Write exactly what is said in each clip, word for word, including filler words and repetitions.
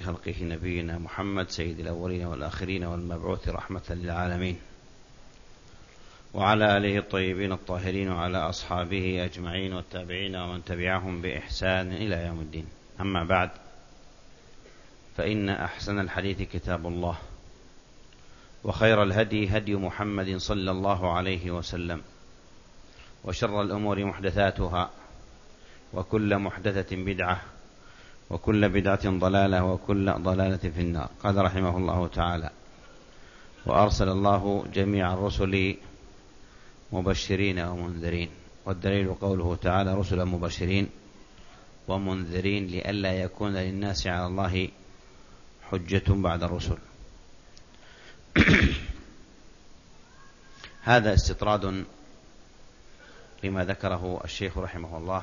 خلقه نبينا محمد سيد الأولين والآخرين والمبعوث رحمة للعالمين، وعلى آله الطيبين الطاهرين وعلى أصحابه أجمعين والتابعين ومن تبعهم بإحسان إلى يوم الدين. أما بعد، فإن أحسن الحديث كتاب الله، وخير الهدي هدي محمد صلى الله عليه وسلم، وشر الأمور محدثاتها، وكل محدثة بدعة، وكل بدعة ضلالة، وكل ضلالة في النار. قال رحمه الله تعالى: وأرسل الله جميع الرسل مبشرين ومنذرين. والدليل قوله تعالى: رسلا مبشرين ومنذرين لئلا يكون للناس على الله حجة بعد الرسل. هذا استطراد لما ذكره الشيخ رحمه الله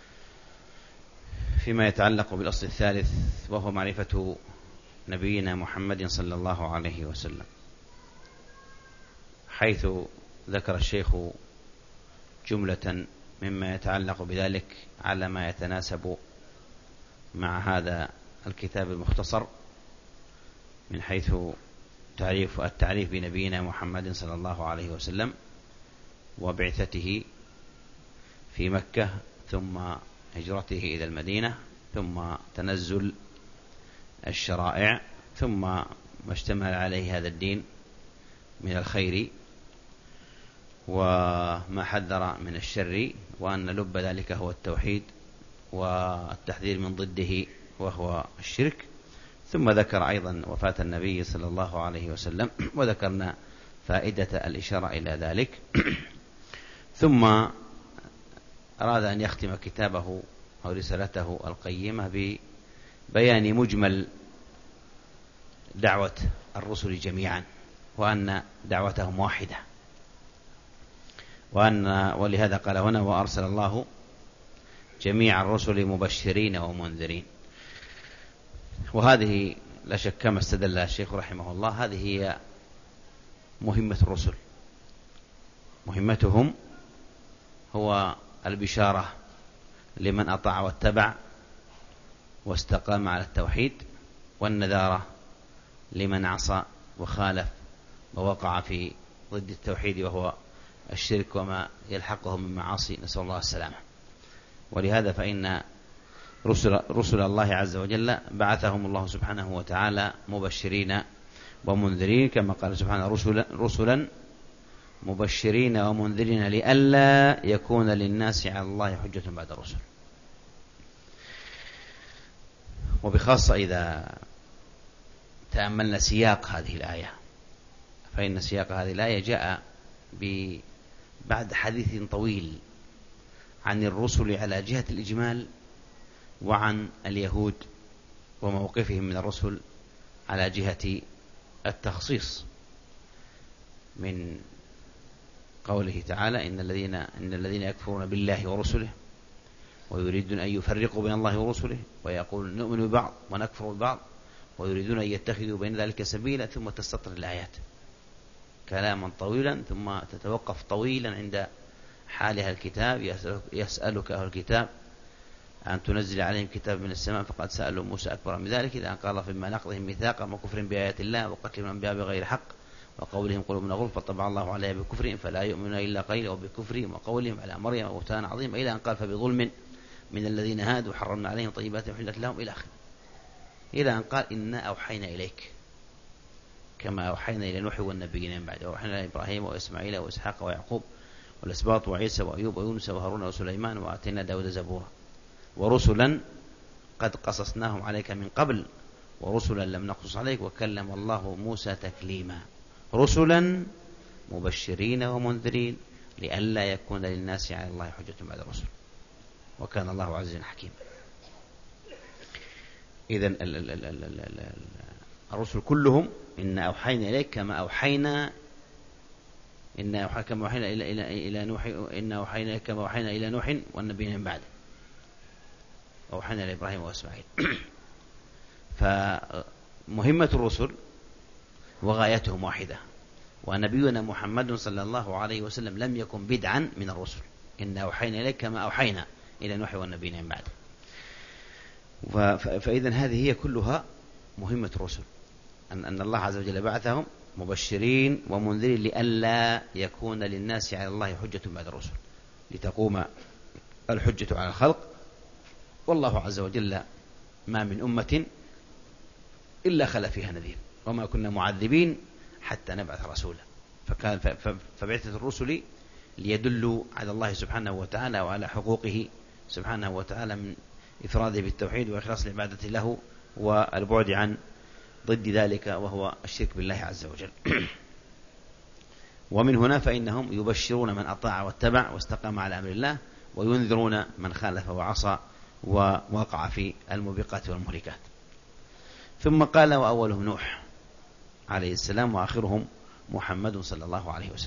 فيما يتعلق بالأصل الثالث، وهو معرفة نبينا محمد صلى الله عليه وسلم، حيث ذكر الشيخ جملة مما يتعلق بذلك على ما يتناسب مع هذا الكتاب المختصر، من حيث تعريف التعريف بنبينا محمد صلى الله عليه وسلم وبعثته في مكة، ثم هجرته إلى المدينة، ثم تنزل الشرائع، ثم ما اشتمل عليه هذا الدين من الخير وما حذر من الشر، وأن لب ذلك هو التوحيد والتحذير من ضده وهو الشرك. ثم ذكر أيضا وفاة النبي صلى الله عليه وسلم، وذكرنا فائدة الإشارة إلى ذلك. ثم أراد أن يختم كتابه أو رسالته القيمة ببيان مجمل دعوة الرسل جميعا، وأن دعوتهم واحدة، وأن ولهذا قال هنا: وأرسل الله جميع الرسل مبشرين ومنذرين. وهذه لا شك كما استدل الشيخ رحمه الله، هذه هي مهمة الرسل. مهمتهم هو البشارة لمن أطاع واتبع واستقام على التوحيد، والنذارة لمن عصى وخالف ووقع في ضد التوحيد وهو الشرك وما يلحقه من معاصي، نسأل الله السلامة. ولهذا فإن رسل, رسل الله عز وجل بعثهم الله سبحانه وتعالى مبشرين ومنذرين، كما قال سبحانه: رسلا, رسلا مبشرين ومنذرين لئلا يكون للناس على الله حجة بعد الرسل. وبخاصة إذا تأملنا سياق هذه الآية، فإن سياق هذه الآية جاء بعد حديث طويل عن الرسل على جهة الإجمال، وعن اليهود وموقفهم من الرسل على جهة التخصيص، من قوله تعالى: إن الذين إن الذين يكفرون بالله ورسله ويريدون أن يفرقوا بين الله ورسله ويقولون نؤمن ببعض ونكفر ببعض ويريدون أن يتخذوا بين ذلك سبيلا، ثم تستطر الآيات كلاما طويلا، ثم تتوقف طويلا عند حال أهل الكتاب. يسألك أهل الكتاب أن تنزل عليهم كتاب من السماء فقد سألوا موسى أكبر من ذلك، إذا قال: فيما نقضهم ميثاقا وكفر بآيات الله وقتلهم الأنبياء بغير حق وقولهم قلوبنا غلف فطبع الله عليها بكفرهم فلا يؤمنون إلا قليلا وبكفرهم وقولهم على مريم بهتانا عظيما، إلى أن قال: فبظلم من الذين هادوا حرمنا عليهم طيبات أحلت لهم، إلى آخره، إلى أن قال: إنا أوحينا إليك كما أوحينا إلى نوح والنبيين من بعد، وأوحينا إلى إبراهيم وإسماعيل وإسحاق ويعقوب والأسباط وعيسى وأيوب ويونس وهارون وسليمان وآتينا داود زبورا، ورسلا قد قصصناهم عليك من قبل ورسلا لم نقصص عليك وكلم الله موسى تكليما، رسلا مبشرين ومنذرين لئلا يكون للناس على الله حجة بعد الرسل وكان الله عزيزا حكيما. إذن الرسل كلهم إن أوحينا إليك كما أوحينا إن أوحينا كما أوحينا إلى إلى إلى نوح إن أوحينا إليك كما أوحينا إلى نوح والنبيين من بعده وأوحينا إلى إبراهيم وإسماعيل. فمهمة الرسل وغايتهم واحدة، ونبينا محمد صلى الله عليه وسلم لم يكن بدعا من الرسل. إن أوحينا إليك كما أوحينا إلى نوح والنبيين من بعده. فإذا هذه هي كلها مهمة الرسل، أن أن الله عز وجل بعثهم مبشرين ومنذرين لئلا يكون للناس على الله حجة بعد الرسل، لتقوم الحجة على الخلق. والله عز وجل ما من أمة إلا خلا فيها نذير، وما كنا معذبين حتى نبعث رسولا. فكان فبعثة الرسل ليدلوا على الله سبحانه وتعالى وعلى حقوقه سبحانه وتعالى من إفراده بالتوحيد وإخلاص العبادة له والبعد عن ضد ذلك وهو الشرك بالله عز وجل. ومن هنا فإنهم يبشرون من أطاع واتبع واستقام على أمر الله، وينذرون من خالف وعصى ووقع في الموبقات والمهلكات. ثم قال: وأولهم نوح عليه السلام وآخرهم محمد صلى الله عليه وسلم.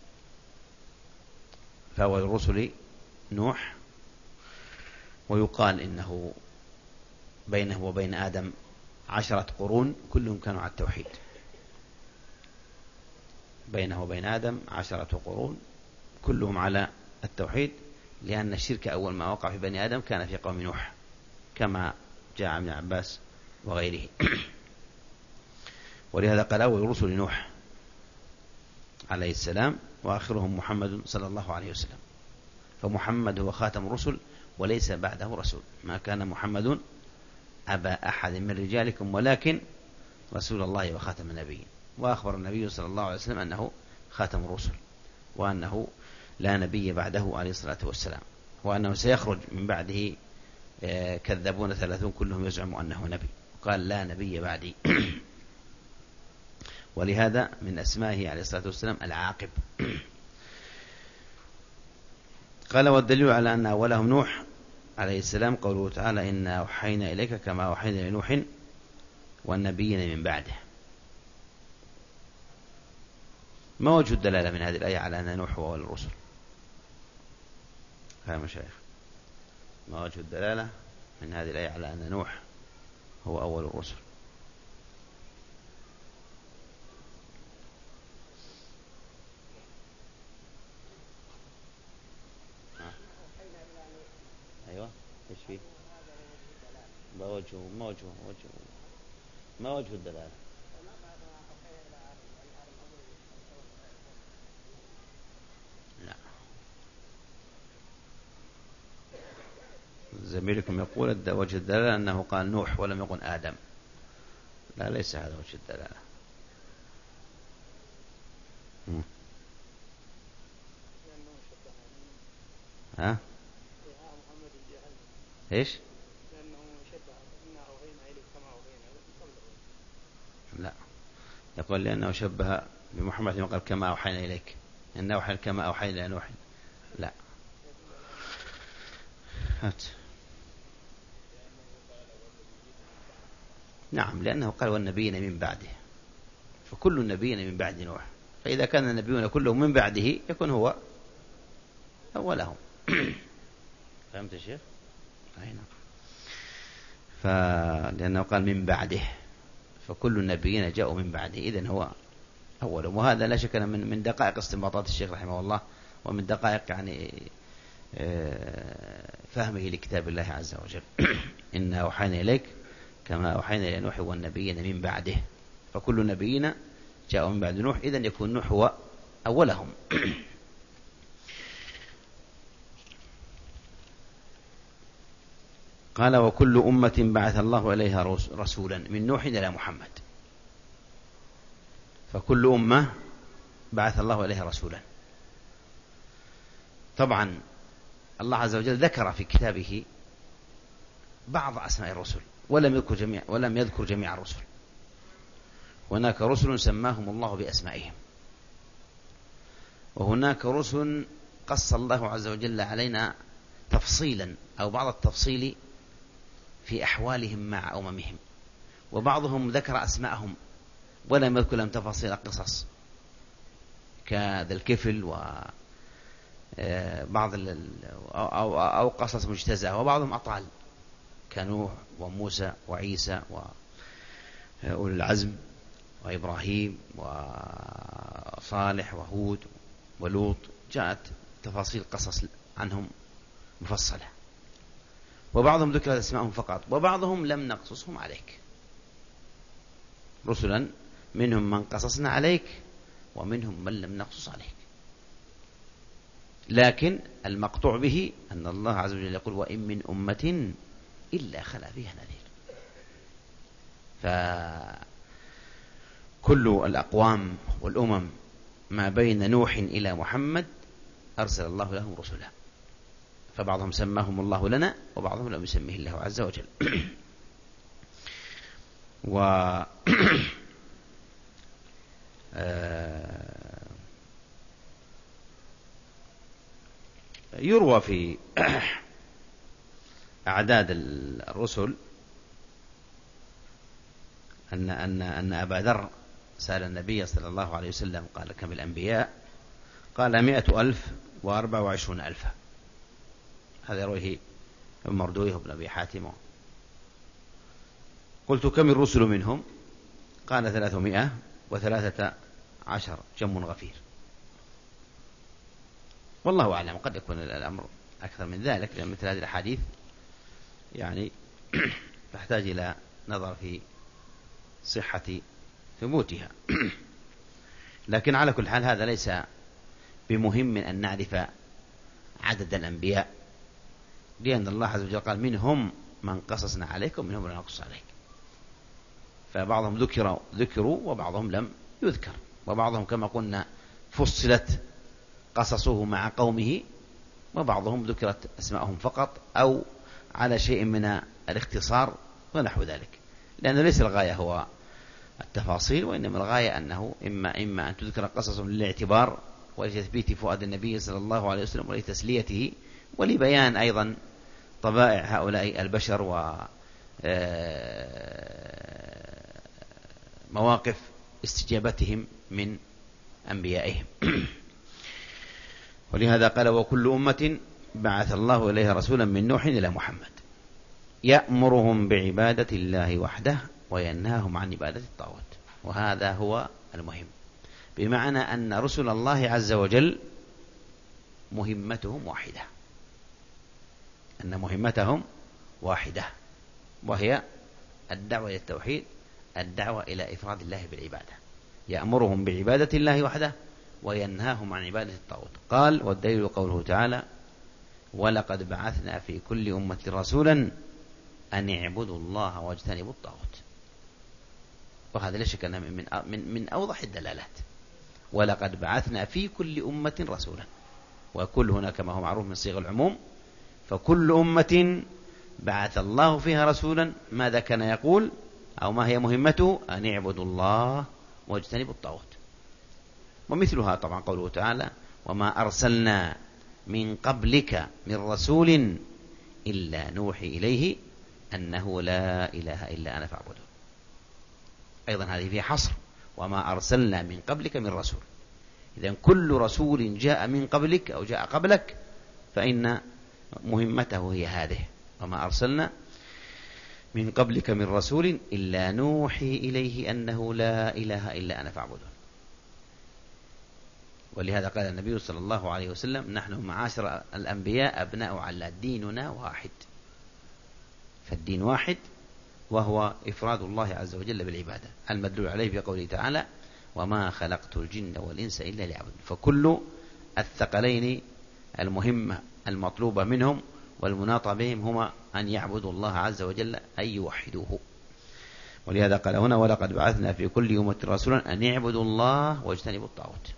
فأول الرسل نوح، ويقال إنه بينه وبين آدم عشرة قرون كلهم كانوا على التوحيد. بينه وبين آدم عشرة قرون كلهم على التوحيد، لأن الشرك أول ما وقع في بني آدم كان في قوم نوح، كما جاء عن ابن عباس وغيره. ولهذا قال: أول رسل نوح عليه السلام وآخرهم محمد صلى الله عليه وسلم. فمحمد هو خاتم الرسل وليس بعده رسول. ما كان محمد أبا أحد من رجالكم ولكن رسول الله وخاتم النبيين. وأخبر النبي صلى الله عليه وسلم أنه خاتم الرسل، وأنه لا نبي بعده عليه الصلاة والسلام، وأنه سيخرج من بعده كذبون ثلاثون كلهم يزعم أنه نبي. قال: لا نبي بعدي. ولهذا من أسمائه عليه الصلاة والسلام العاقب. قال: والدليل على أن أولهم نوح عليه السلام قوله تعالى: إنا أوحينا إليك كما أوحينا لنوح والنبيين من بعده. ما وجه الدلالة من هذه الآية على أن نوح هو أول الرسل؟ يا مشايخ، ما وجه الدلالة من هذه الآية على أن نوح هو أول الرسل؟ أيوة، إيش فيه؟ ما وجهه ما وجهه وجهه ما وجه الدلالة؟ لا، زميلكم يقول وجه الدلالة أنه قال نوح ولم يقل آدم. لا، ليس هذا وجه الدلالة. م. ها؟ إيش؟ لا، يقول لأنه شبه بمحمد وقال كما أوحينا إليك، إن أوحي كما أوحينا إلى نوح. لا، هات. نعم، لأنه قال والنبيين من بعده، فكل النبيين من بعد نوح، فإذا كان النبيون كلهم من بعده يكون هو أولهم. فهمت يا شيخ؟ أين؟ فلأنه قال من بعده، فكل النبيين جاءوا من بعده، إذن هو أولهم. وهذا لا شك من من دقائق استنباطات الشيخ رحمه الله، ومن دقائق يعني فهمه لكتاب الله عز وجل. إنا أوحينا إليك كما أوحينا إلى نوح والنبيين من بعده، فكل النبيين جاءوا من بعد نوح، إذن يكون نوح هو أولهم. قال: وكل أمة بعث الله إليها رسولا من نوح إلى محمد. فكل أمة بعث الله إليها رسولا. طبعا الله عز وجل ذكر في كتابه بعض أسماء الرسل ولم يذكر جميع ولم يذكر جميع الرسل. هناك رسل سماهم الله بأسمائهم، وهناك رسل قص الله عز وجل علينا تفصيلا أو بعض التفصيل في أحوالهم مع أممهم، وبعضهم ذكر أسماءهم ولم يذكر لهم تفاصيل قصص كذا الكفل وبعض أو قصص مجتزأة، وبعضهم أطال كنوح وموسى وعيسى وأولي العزم وإبراهيم وصالح وهود ولوط، جاءت تفاصيل قصص عنهم مفصلة. وبعضهم ذكرت أسماءهم فقط، وبعضهم لم نقصصهم عليك. رسلا منهم من قصصنا عليك ومنهم من لم نقصص عليك. لكن المقطوع به أن الله عز وجل يقول وإن من أمة إلا خلا فيها نذير. فكل الأقوام والأمم ما بين نوح إلى محمد أرسل الله لهم رسلا، فبعضهم سماهم الله لنا وبعضهم لم يسميه الله عز وجل. و يروى في أعداد الرسل أن أن أن أبا ذر سأل النبي صلى الله عليه وسلم قال كم الأنبياء؟ قال مئة ألف وأربع وعشرون ألفا. هذا يرويه ابن مردويه بن أبي حاتم. قلت كم الرسل منهم؟ قال ثلاثمائة وثلاثة عشر جم غفير. والله أعلم، قد يكون الأمر أكثر من ذلك، لأن مثل هذه الأحاديث يعني تحتاج إلى نظر في صحة ثبوتها. لكن على كل حال هذا ليس بمهم أن نعرف عدد الأنبياء، لأن الله عز وجل قال منهم من قصصنا عليك ومنهم من نقص عليك. فبعضهم ذكروا ذكروا وبعضهم لم يذكر، وبعضهم كما قلنا فصلت قصصه مع قومه، وبعضهم ذكرت أسماءهم فقط أو على شيء من الاختصار ونحو ذلك، لأن ليس الغاية هو التفاصيل، وإنما الغاية أنه إما إما أن تذكر قصصهم للاعتبار ولتثبيت فؤاد النبي صلى الله عليه وسلم ولتسليته، ولبيان أيضا طبائع هؤلاء البشر ومواقف استجابتهم من أنبيائهم. ولهذا قال وكل أمة بعث الله إليها رسولا من نوح إلى محمد يأمرهم بعبادة الله وحده وينهاهم عن عبادة الطاغوت. وهذا هو المهم، بمعنى أن رسل الله عز وجل مهمتهم واحدة، أن مهمتهم واحدة، وهي الدعوة إلى التوحيد، الدعوة إلى إفراد الله بالعبادة. يأمرهم بعبادة الله وحده وينهاهم عن عبادة الطاغوت. قال والدليل قوله تعالى ولقد بعثنا في كل أمة رسولا أن اعبدوا الله واجتنبوا الطاغوت. وهذا لا شك أنه من من من أوضح الدلالات. ولقد بعثنا في كل أمة رسولا، وكل هنا كما هو معروف من صيغ العموم، فكل أمة بعث الله فيها رسولا ماذا كان يقول أو ما هي مهمته؟ أن اعبدوا الله واجتنبوا الطاغوت. ومثلها طبعا قوله تعالى وما أرسلنا من قبلك من رسول إلا نوحي إليه أنه لا إله إلا أنا فاعبدون. أيضا هذه فيها حصر، وما أرسلنا من قبلك من رسول. إذن كل رسول جاء من قبلك أو جاء قبلك فإن مهمته هي هذه، وما أرسلنا من قبلك من رسول إلا نوحي إليه أنه لا إله إلا أنا فاعبدون. ولهذا قال النبي صلى الله عليه وسلم نحن معاشر الأنبياء أبناء على ديننا واحد. فالدين واحد، وهو إفراد الله عز وجل بالعبادة، المدلول عليه بقوله تعالى وما خلقت الجن والإنس إلا ليعبدون. فكل الثقلين المهمة المطلوبة منهم والمناطة بهم هما أن يعبدوا الله عز وجل، أن يوحدوه. ولهذا قال هنا ولقد بعثنا في كل أمة رسولا أن يعبدوا الله واجتنبوا الطاغوت.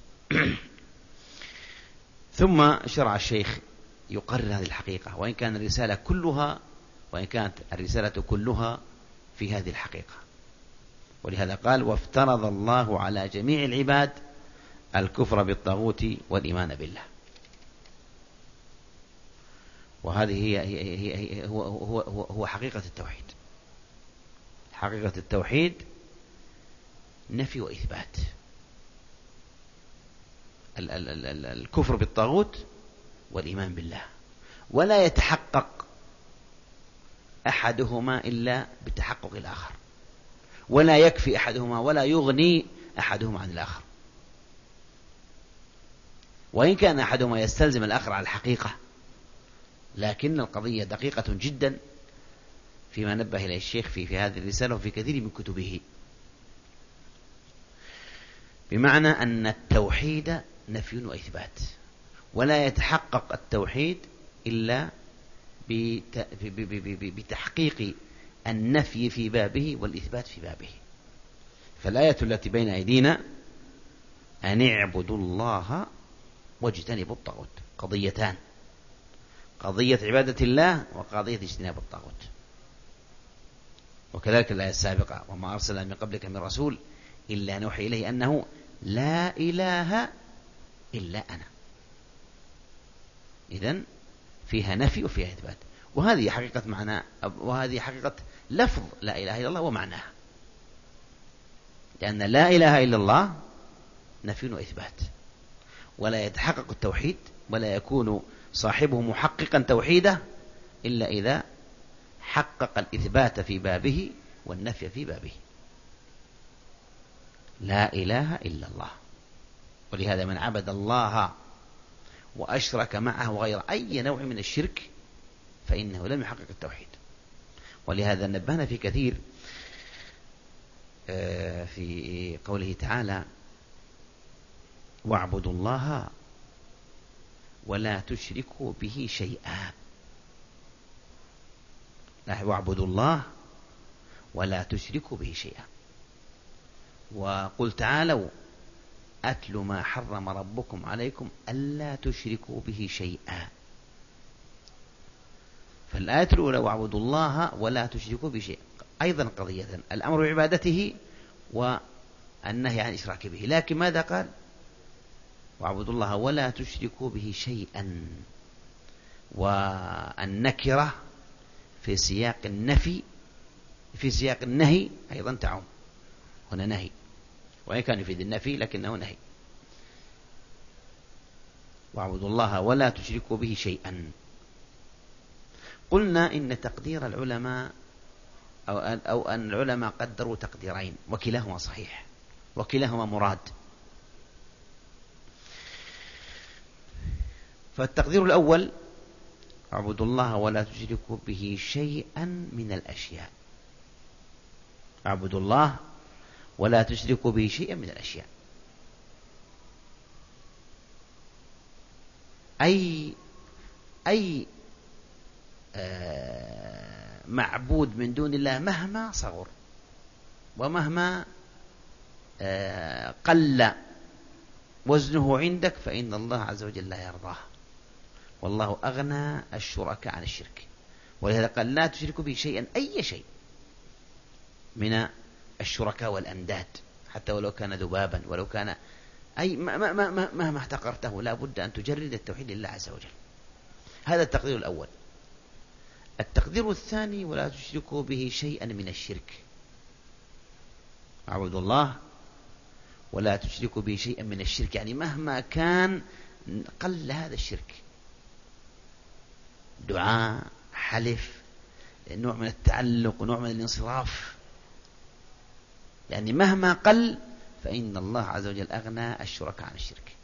ثم شرع الشيخ يقرر هذه الحقيقة، وإن كان الرسالة كلها وإن كانت الرسالة كلها في هذه الحقيقة. ولهذا قال وافترض الله على جميع العباد الكفر بالطاغوت والإيمان بالله. وهذه هي, هي, هي, هي هو, هو, هو, هو حقيقة التوحيد. حقيقة التوحيد نفي وإثبات. ال ال ال ال الكفر بالطاغوت والإيمان بالله، ولا يتحقق أحدهما إلا بتحقق الآخر، ولا يكفي أحدهما ولا يغني أحدهما عن الآخر. وإن كان أحدهما يستلزم الآخر على الحقيقة، لكن القضية دقيقة جدا فيما نبه إليه الشيخ في, في هذه الرسالة وفي كثير من كتبه. بمعنى أن التوحيد نفي وإثبات، ولا يتحقق التوحيد إلا بتحقيق النفي في بابه والإثبات في بابه. فالآية التي بين أيدينا أن اعبدوا الله واجتنبوا الطاغوت، قضيتان: قضية عبادة الله وقضية اجتناب الطاغوت. وكذلك الآية السابقة: وما أرسلنا من قبلك من رسول إلا نوحي إليه أنه لا إله إلا أنا. إذن فيها نفي وفيها إثبات، وهذه حقيقة معنى، وهذه حقيقة لفظ لا إله إلا الله ومعناها، لأن لا إله إلا الله نفي وإثبات، ولا يتحقق التوحيد ولا يكون صاحبه محققا توحيده إلا إذا حقق الإثبات في بابه والنفي في بابه. لا إله إلا الله. ولهذا من عبد الله وأشرك معه غير أي نوع من الشرك فإنه لم يحقق التوحيد. ولهذا نبهنا في كثير في قوله تعالى: واعبدوا الله ولا تشركوا به شيئا. واعبدوا الله ولا تشركوا به شيئا. وقل تعالوا أتل ما حرم ربكم عليكم ألا تشركوا به شيئا. فالآية الأولى: واعبدوا الله ولا تشركوا به شيئا، أيضا قضية الأمر بعبادته والنهي عن إشراك به. لكن ماذا قال؟ واعبدوا الله ولا تشركوا به شيئا. والنكرة في سياق النفي في سياق النهي أيضا تعم. هنا نهي، وإن كان يفيد النفي لكنه نهي. واعبدوا الله ولا تشركوا به شيئا. قلنا إن تقدير العلماء أو, أو أن العلماء قدروا تقديرين، وكلاهما صحيح وكلاهما مراد. فالتقدير الأول: اعبدوا الله ولا تشركوا به شيئا من الأشياء. اعبدوا الله ولا تشركوا به شيئا من الأشياء، أي أي آه معبود من دون الله مهما صغر ومهما آه قل وزنه عندك فإن الله عز وجل لا يرضاه، والله أغنى الشركاء عن الشرك. ولهذا قال: لا تشركوا به شيئا، أي شيء من الشركاء والأنداد، حتى ولو كان ذبابا، ولو كان أي مهما احتقرته لا بد أن تجرد التوحيد لله عز وجل. هذا التقدير الأول. التقدير الثاني: ولا تشركوا به شيئا من الشرك. اعبدوا الله ولا تشركوا به شيئا من الشرك، يعني مهما كان قل هذا الشرك، دعاء، حلف، نوع من التعلق ونوع من الانصراف، يعني مهما قل فإن الله عز وجل أغنى الشركاء عن الشرك،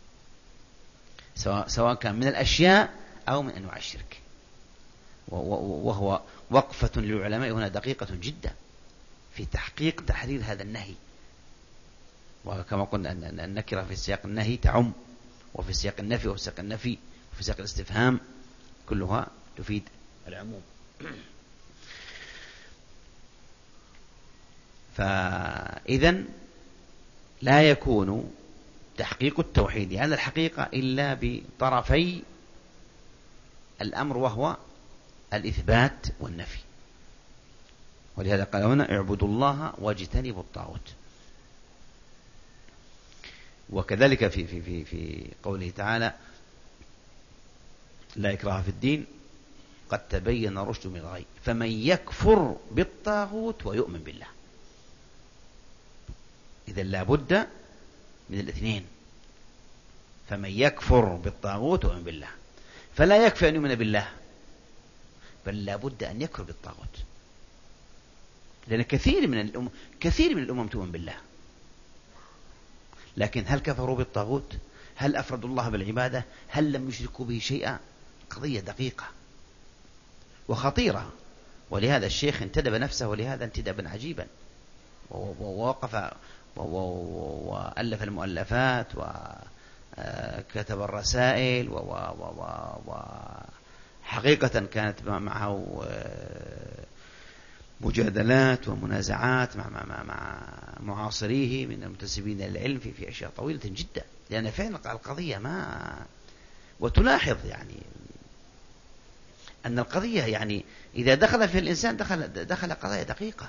سواء سواء كان من الأشياء أو من أنواع الشرك. وهو وقفة للعلماء هنا دقيقة جدا في تحقيق تحرير هذا النهي. وكما قلنا أن النكرة في سياق النهي تعم، وفي سياق النفي وفي سياق النفي وفي سياق الاستفهام كلها تفيد العموم. فإذن لا يكون تحقيق التوحيد على الحقيقة إلا بطرفي الأمر، وهو الإثبات والنفي. ولهذا قال هنا: اعبدوا الله واجتنبوا الطاغوت. وكذلك في في في في قوله تعالى: لا إكراه في الدين قد تبين الرشد من الغي فمن يكفر بالطاغوت ويؤمن بالله. إذا لا بد من الاثنين: فمن يكفر بالطاغوت ويؤمن بالله. فلا يكفي أن يؤمن بالله، بل لا بد أن يكفر بالطاغوت، لأن كثير من الأمم كثير من الأمم تؤمن بالله، لكن هل كفروا بالطاغوت؟ هل أفردوا الله بالعبادة؟ هل لم يشركوا به شيئا؟ قضية دقيقة وخطيرة. ولهذا الشيخ انتدب نفسه ولهذا انتدابا عجيبا، ووقف وألف المؤلفات وكتب الرسائل وحقيقة كانت معه مجادلات ومنازعات مع, مع, مع معاصريه من المنتسبين للعلم في, في أشياء طويلة جدا، لأن فعلا القضية ما. وتلاحظ يعني أن القضية يعني إذا دخل في الإنسان دخل, دخل قضايا دقيقة.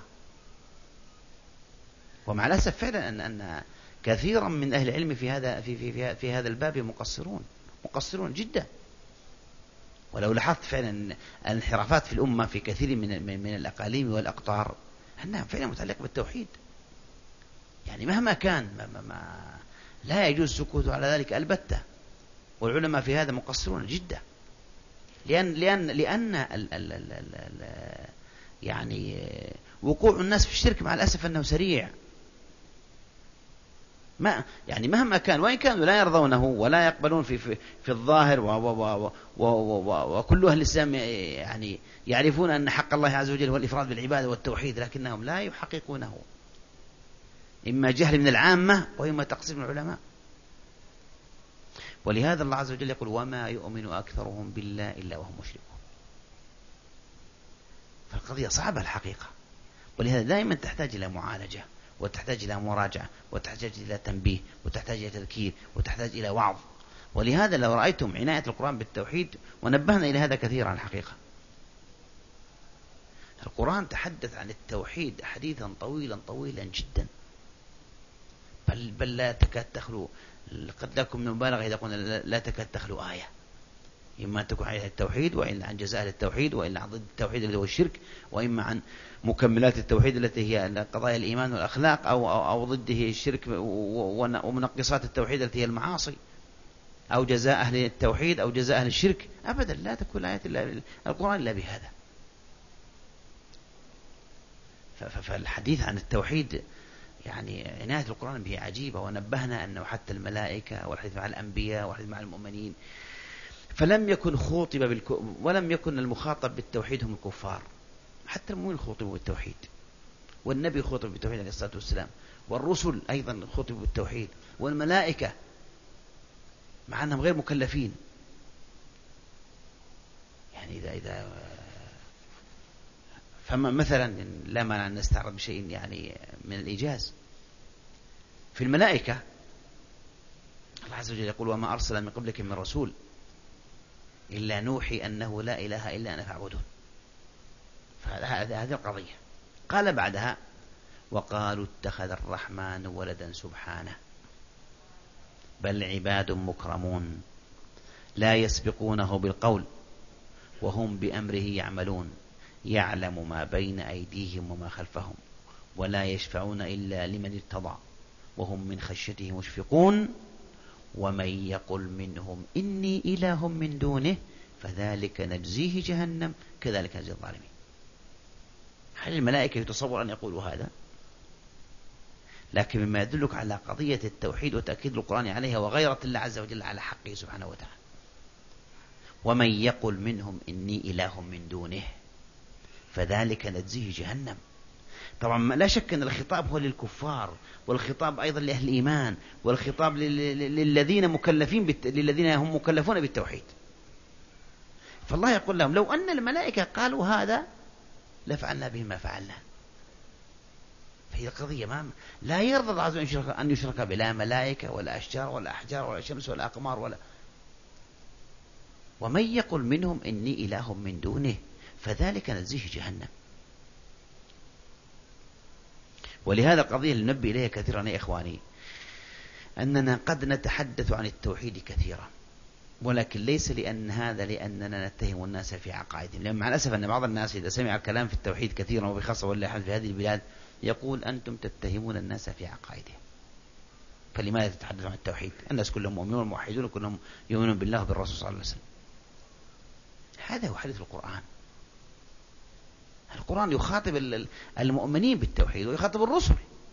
ومع الأسف فعلا أن, أن كثيرا من أهل العلم في هذا في, في, في, في هذا الباب مقصرون مقصرون جدا. ولو لاحظت فعلا الانحرافات في الأمة في كثير من, من الأقاليم والأقطار أنها فعلا متعلقة بالتوحيد. يعني مهما كان ما ما ما لا يجوز السكوت على ذلك البتة، والعلماء في هذا مقصرون جدا. لأن لأن لأن ال ال ال ال ال يعني وقوع الناس في الشرك مع الأسف أنه سريع. ما يعني مهما كان، وإن كانوا لا يرضونه ولا يقبلون في في, في الظاهر، وكل أهل الإسلام يعني يعرفون أن حق الله عز وجل هو الإفراد بالعبادة والتوحيد، لكنهم لا يحققونه، إما جهل من العامة وإما تقصير من العلماء. ولهذا الله عز وجل يقول: وما يؤمن أكثرهم بالله إلا وهم مشركون. فالقضية صعبة الحقيقة، ولهذا دائما تحتاج إلى معالجة، وتحتاج إلى مراجعة، وتحتاج إلى تنبيه، وتحتاج إلى تذكير، وتحتاج إلى وعظ. ولهذا لو رأيتم عناية القرآن بالتوحيد، ونبهنا إلى هذا كثيرا الحقيقة، القرآن تحدث عن التوحيد حديثا طويلا طويلا جدا، بل, بل لا تكاد تخلو، قد لكم من مبالغة إذا قلنا لا تكاد تخلو آية، إما أن تكون عن التوحيد، وإلا عن جزاء التوحيد، وإلا عن ضد التوحيد الذي هو الشرك، وإما عن مكملات التوحيد التي هي قضايا الإيمان والأخلاق، أو, أو, أو ضده الشرك ومنقصات التوحيد التي هي المعاصي، أو جزاء أهل التوحيد أو جزاء أهل الشرك. أبدا لا تكون آية إلا القرآن إلا بهذا. فالحديث عن التوحيد يعني عناية القرآن به عجيبة. ونبهنا أنه حتى الملائكة والحديث مع الأنبياء والحديث مع المؤمنين، فلم يكن خوطب بالك... ولم يكن المخاطب بالتوحيد هم الكفار، حتى المؤمنين خوطبوا بالتوحيد، والنبي خوطب بالتوحيد عليه الصلاة والسلام، والرسل أيضا خوطبوا بالتوحيد، والملائكة مع أنهم غير مكلفين. يعني إذا إذا فما مثلا لا مانع أن نستعرض بشيء يعني من الإيجاز في الملائكة. الله عز وجل يقول: وما أرسل من قبلك من رسول إلا نوحي أنه لا إله إلا أنا فاعبدون. فهذه القضية. قال بعدها: وقالوا اتخذ الرحمن ولدا سبحانه بل عباد مكرمون لا يسبقونه بالقول وهم بأمره يعملون يعلم ما بين أيديهم وما خلفهم ولا يشفعون إلا لمن ارتضى وهم من خشيته مشفقون ومن يقل منهم إني إله من دونه فذلك نجزيه جهنم كذلك نجزي الظالمين. هل الملائكة يتصور أن يقولوا هذا؟ لكن مما يدلك على قضية التوحيد وتأكيد القرآن عليها وغيرة الله عز وجل على حقه سبحانه وتعالى. ومن يقل منهم إني إله من دونه فذلك نجزيه جهنم. طبعا لا شك أن الخطاب هو للكفار، والخطاب أيضا لأهل الإيمان، والخطاب للذين مكلفين بالت... للذين هم مكلفون بالتوحيد. فالله يقول لهم: لو أن الملائكة قالوا هذا لفعلنا بهم ما فعلنا. فهي القضية ما لا يرضى الله عز وجل أن يشرك بلا ملائكة ولا أشجار ولا أحجار ولا شمس ولا أقمار ولا. ومن يقل منهم إني إله من دونه فذلك نجزيه جهنم. ولهذا القضية اللي ننبه إليها كثيرا يا إخواني، أننا قد نتحدث عن التوحيد كثيرا، ولكن ليس لأن هذا لأننا نتهم الناس في عقائدهم. لأن مع الأسف أن بعض الناس إذا سمع الكلام في التوحيد كثيرا، وبخاصة والله في هذه البلاد، يقول: أنتم تتهمون الناس في عقائدهم، فلماذا تتحدثون عن التوحيد؟ الناس كلهم مؤمنون موحدون، كلهم يؤمنون بالله وبالرسول صلى الله عليه وسلم. هذا هو حديث القرآن. القرآن يخاطب المؤمنين بالتوحيد ويخاطب الرسل.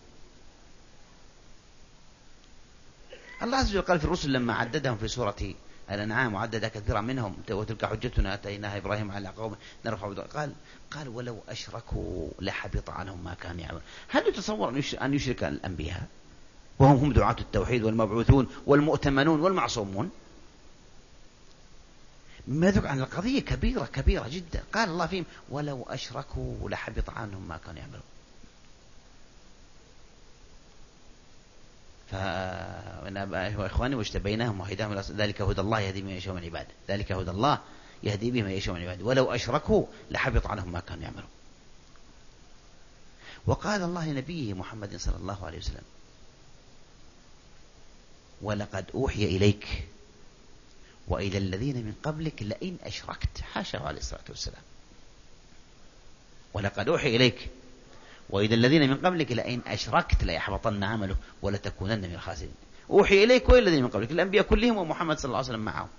الله عز وجل قال في الرسل لما عددهم في سورة الأنعام وعدد كثيرا منهم: وتلك حجتنا آتيناها إبراهيم على قوم نرفع، قال قال ولو أشركوا لحبط عنهم ما كانوا يعملون. هل يتصور أن يشرك الأنبياء؟ وهم هم دعاة التوحيد والمبعوثون والمؤتمنون والمعصومون. مما يدل عن القضية كبيرة كبيرة جدا. قال الله فيهم ولو أشركوا لحبط عنهم ما كانوا يعملون. فإخواني واجتبيناهم وهداهم ذلك هدى الله يهدي من يشاء من عباده، ذلك هدى الله يهدي به من يشاء من عباده ولو أشركوا لحبط عنهم ما كانوا يعملون. وقال الله لنبيه محمد صلى الله عليه وسلم ولقد أوحي إليك وإلى الذين من قبلك لئن أشركت. حاشا عليه الصلاة والسلام. ولقد أوحي إليك وإلى الذين من قبلك لئن أشركت ليحبطن عمله ولتكونن من الخاسرين. أوحي إليك وإلى الذين من قبلك، الأنبياء كلهم ومحمد صلى الله عليه وسلم معهم.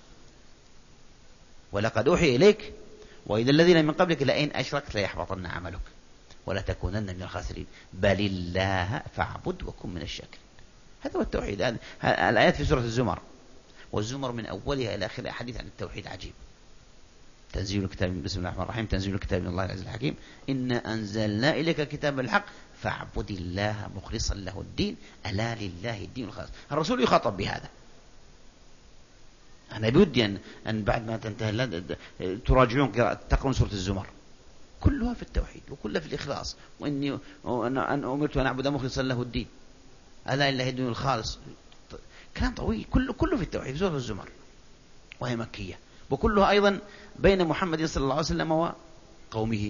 ولقد أوحي إليك وإلى الذين من قبلك لئن أشركت ليحبطن عملك ولتكونن من الخاسرين بل الله فاعبد وكن من الشاكرين. هذا هو التوحيد. هذه الآيات في سورة الزمر، والزمر من أولها إلى آخرها حديث عن التوحيد عجيب. تنزيل الكتاب بسم الله الرحمن الرحيم تنزيل الكتاب من الله العزيز الحكيم إنا أنزلنا إليك كتاب الحق فاعبد الله مخلصا له الدين ألا لله الدين الخالص. الرسول يخاطب بهذا. أنا بودي أن, أن بعد ما تنتهي تراجعون تقرؤون سورة الزمر كلها في التوحيد وكلها في الإخلاص، وإني أن أمرت أن أعبد مخلصا له الدين ألا لله الدين الخالص. كلام طويل كله كله في التوحيد في سورة الزمر، وهي مكية، وكلها أيضا بين محمد صلى الله عليه وسلم وقومه.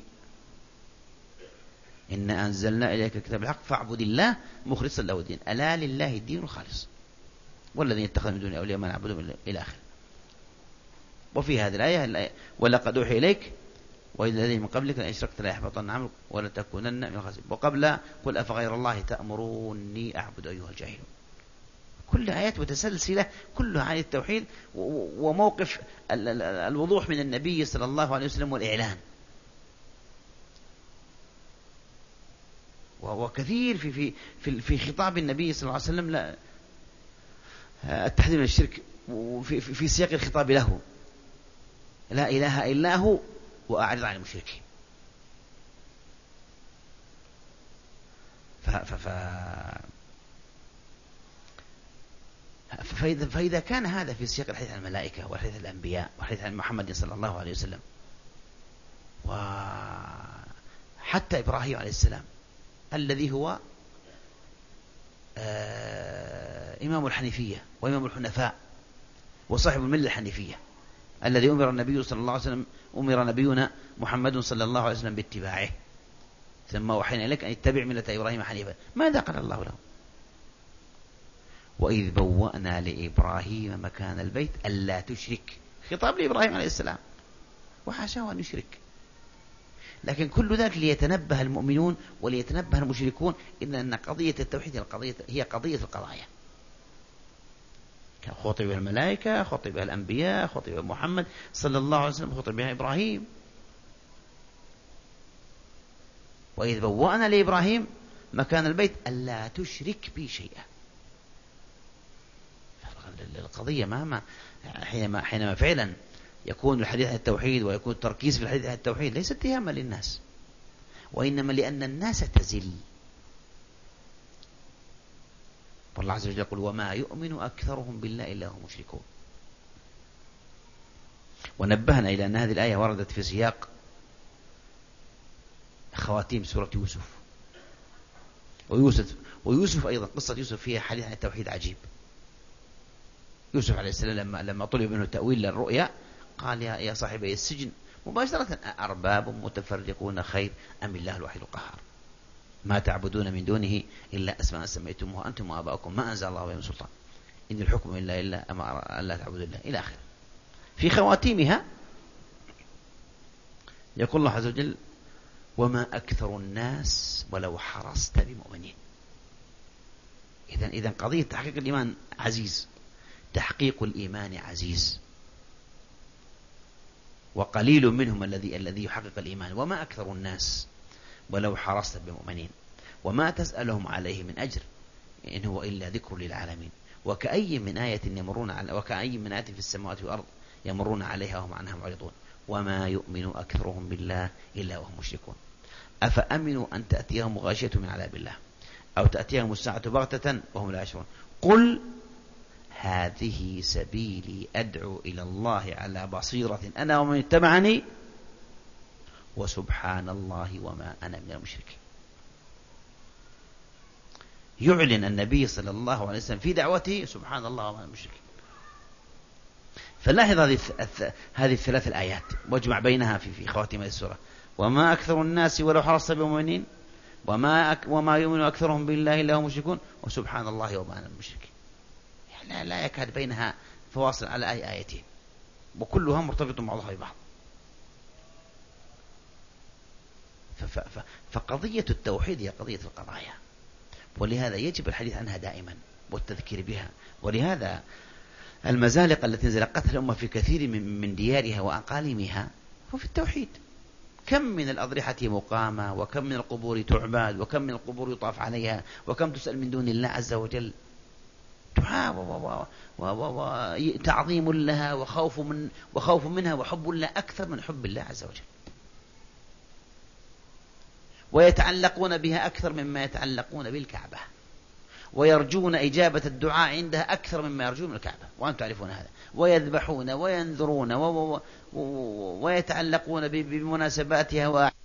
إنا أنزلنا إليك الكتاب الحق فاعبد الله مخلصا له الدين ألا لله الدين الخالص والذين اتخذوا من دونه أولياء ما نعبدهم إلى آخره. وفي هذه الآية ولقد أوحي إليك وإلى الذين من قبلك لئن أشركت ليحبطن عملك ولتكونن من الخاسرين. وقبل قل أفغير الله تأمروني أعبد أيها الجاهلون. كل آيات متسلسلة كلها عن التوحيد وموقف الوضوح من النبي صلى الله عليه وسلم والإعلان. وكثير في في في في خطاب النبي صلى الله عليه وسلم لا التحذير من الشرك، وفي في سياق الخطاب له لا إله إلا هو وأعرض عن المشركين. ف ف فإذا, فإذا كان هذا في سياق الحديث عن الملائكة والحديث عن الأنبياء والحديث عن محمد صلى الله عليه وسلم، وحتى إبراهيم عليه السلام الذي هو إمام الحنيفية وإمام الحنفاء وصاحب الملة الحنيفية الذي أمر النبي صلى الله عليه وسلم أمر نبينا محمد صلى الله عليه وسلم باتباعه ثم وحينا إليك أن اتبع ملة إبراهيم حنيفا. ماذا قال الله له؟ وإذ بوأنا لإبراهيم مكان البيت ألا تشرك. خطاب لإبراهيم عليه السلام وحاشاه أن يشرك. لكن كل ذلك ليتنبه المؤمنون وليتنبه المشركون إن أن قضية التوحيد القضية هي قضية القضايا. خطب بها الملائكة، خطب بها الأنبياء، خطب بها محمد صلى الله عليه وسلم، خطب بها إبراهيم. وإذ بوأنا لإبراهيم مكان البيت ألا تشرك بي شيئا. القضية مهما حينما, حينما فعلا يكون الحديث عن التوحيد ويكون التركيز في الحديث عن التوحيد ليس اتهاما للناس، وإنما لأن الناس تزل. والله عز وجل يقول وما يؤمن أكثرهم بالله إلا هم مشركون. ونبهنا إلى أن هذه الآية وردت في سياق خواتيم سورة يوسف. ويوسف, ويوسف أيضا قصة يوسف فيها حديث عن التوحيد عجيب. يوسف عليه السلام لما, لما طلب منه تأويل للرؤيا قال يا, يا صاحبي السجن مباشرة أرباب متفرقون خير أم الله الواحد القهار ما تعبدون من دونه إلا أسماء سميتموها أنتم وآباؤكم ما أنزل الله بها من سلطان إن الحكم إلا إلا أمر أن لا تعبدوا الله إلى آخره. في خواتيمها يقول الله عز وجل وما أكثر الناس ولو حرصت بمؤمنين. إذن إذن قضية تحقيق الإيمان عزيز، تحقيق الإيمان عزيز، وقليل منهم الذي الذي يحقق الإيمان. وما أكثر الناس ولو حرصت بمؤمنين وما تسألهم عليه من أجر إن هو إلا ذكر للعالمين. وكأي من آية يمرون على وكأي من آية في السماوات والأرض يمرون عليها وهم عنها معرضون وما يؤمن أكثرهم بالله إلا وهم مشركون. أفأمنوا أن تأتيهم غاشية من عذاب الله أو تأتيهم الساعة بغتة وهم لا يشعرون. قل هذه سبيلي أدعو إلى الله على بصيرة أنا ومن اتبعني وسبحان الله وما أنا من المشركين. يعلن النبي صلى الله عليه وسلم في دعوته سبحان الله وما أنا من المشركين. فلاحظ هذه هذه الثلاث الآيات واجمع بينها في في خواتيم السورة. وما أكثر الناس ولو حرصت بمؤمنين وما أك وما يؤمن أكثرهم بالله إلا هم مشركون وسبحان الله وما أنا من المشركين. يعني لا, لا يكاد بينها فواصل على أي آيتين وكلها مرتبط بعضها ببعض. فقضية التوحيد هي قضية القضايا، ولهذا يجب الحديث عنها دائما والتذكير بها. ولهذا المزالق التي نزل قتل الأمة في كثير من ديارها وأقاليمها هو في التوحيد. كم من الأضرحة مقامة، وكم من القبور تعباد، وكم من القبور يطاف عليها، وكم تسأل من دون الله عز وجل دعاء وتعظيم لها وخوف من وخوف منها وحب لها أكثر من حب الله عز وجل، ويتعلقون بها أكثر مما يتعلقون بالكعبة، ويرجون إجابة الدعاء عندها أكثر مما يرجون من الكعبة، وأنتم تعرفون هذا. ويذبحون وينذرون ويتعلقون بمناسباتها